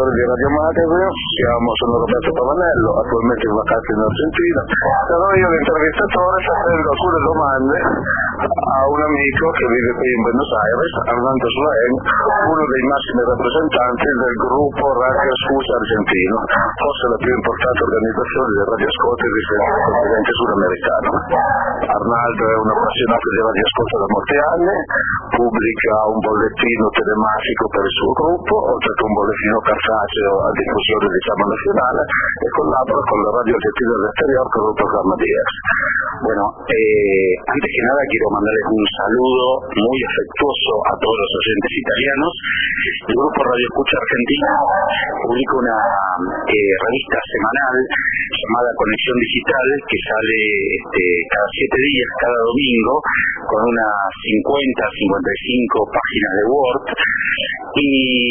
ascoltatori di Radio Magazine, sono Roberto Pavanello, attualmente in vacanza in Argentina. Sarò io l'intervistatore facendo alcune domande a un amico che vive qui in Buenos Aires, Armando Slaen, uno dei massimi rappresentanti del gruppo Radio Escucha Argentino, forse la più importante organizzazione di radioascolti riferita al continente sudamericano. Arnaldo è un appassionato di radioascolto da molti anni, pubblica un bollettino telematico per il suo gruppo, oltre che un bollettino cartaceo a diffusione nazionale, e collabora con la Radio Argentina del Exterior con un programa de IEX. Bueno, antes que nada quiero mandarles un saludo muy afectuoso a todos los oyentes italianos. El grupo Radio Escucha Argentina publica una revista semanal llamada Conexión Digital que sale cada 7 días, cada domingo, con unas 50-55 páginas de Word, y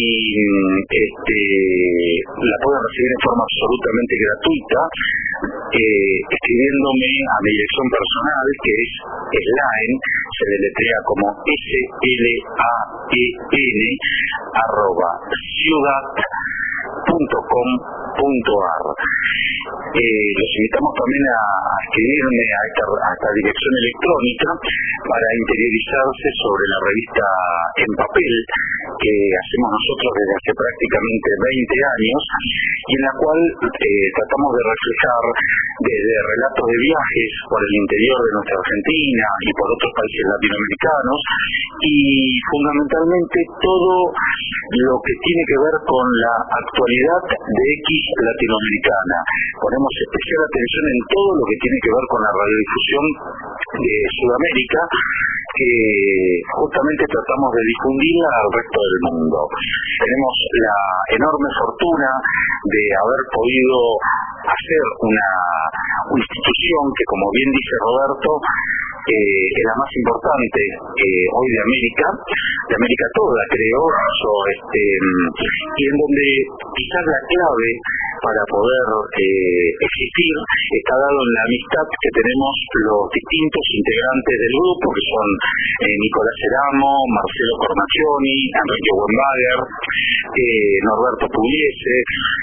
la pueden recibir en forma absolutamente gratuita escribiéndome a mi dirección personal, que es Slaen, se deletrea como SLAEN @ciudad.com.ar. Los invitamos también a escribirme a esta dirección electrónica para interiorizarse sobre la revista en papel que hacemos nosotros desde hace prácticamente 20 años y en la cual tratamos de reflejar desde relatos de viajes por el interior de nuestra Argentina y por otros países latinoamericanos y fundamentalmente todo lo que tiene que ver con la actualidad de X latinoamericana. Ponemos especial atención en todo lo que tiene que ver con la radiodifusión de Sudamérica, que justamente tratamos de difundirla al resto del mundo. Tenemos la enorme fortuna de haber podido hacer una institución que, como bien dice Roberto, es la más importante hoy de América toda, creo, y en donde quizás la clave para poder existir está dado en la amistad que tenemos los distintos integrantes del grupo, que son Nicolás Ceramo, Marcelo Cornacchioni, Enrique Wembager, Norberto Pugliese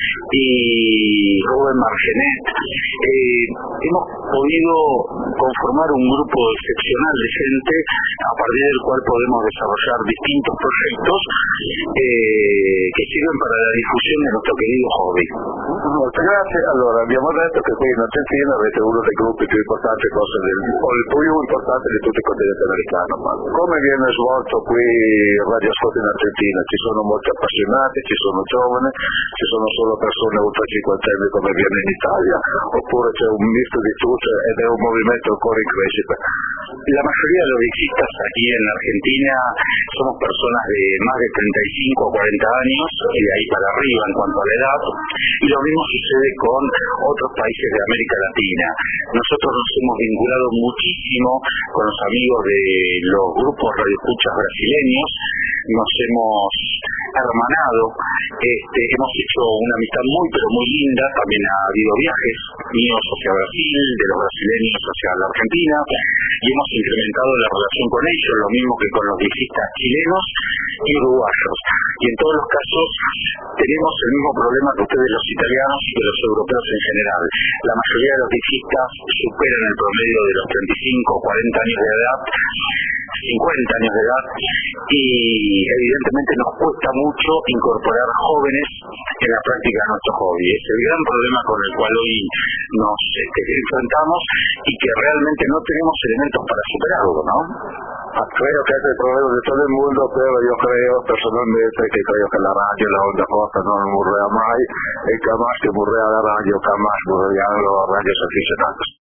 y Rubén Margenet. Hemos podido conformar un grupo excepcional de gente a partir del cual podemos desarrollar distintos proyectos che sirven para la difusione del nostro querido hobby. Grazie. Allora, abbiamo detto che qui in Argentina avete uno dei gruppi più importanti, forse o il più importante di tutto il continente americano. Ma come viene svolto qui il radioascolto in Argentina? Ci sono molti appassionati, ci sono giovani, ci sono solo persone ultra cinquantenni come viene in Italia, oppure c'è un misto di tutto ed è un movimento ancora in crescita? La mayoría de los diexistas aquí en Argentina somos personas de más de 35 o 40 años y de ahí para arriba en cuanto a la edad, y lo mismo sucede con otros países de América Latina. Nosotros nos hemos vinculado muchísimo con los amigos de los grupos radioescuchas brasileños, nos hemos hermanado, hemos hecho una amistad muy pero muy linda, también ha habido viajes míos hacia Brasil, de los brasileños hacia la Argentina, y hemos incrementado la relación con ellos, lo mismo que con los diexistas chilenos y uruguayos. Y en todos los casos tenemos el mismo problema que ustedes los italianos y que los europeos en general. La mayoría de los diexistas superan el promedio de los 35 o 40 años de edad, 50 años de edad, y evidentemente nos cuesta mucho incorporar jóvenes en la práctica de nuestro hobby. Es el gran problema con el cual hoy nos enfrentamos y que realmente no tenemos elementos para superarlo, ¿no? Creo que es el problema de todo el mundo, pero yo creo personalmente que la radio, la onda corta non morirà mai, e jamás que morirá la radio, jamás morirán los radios aficionados.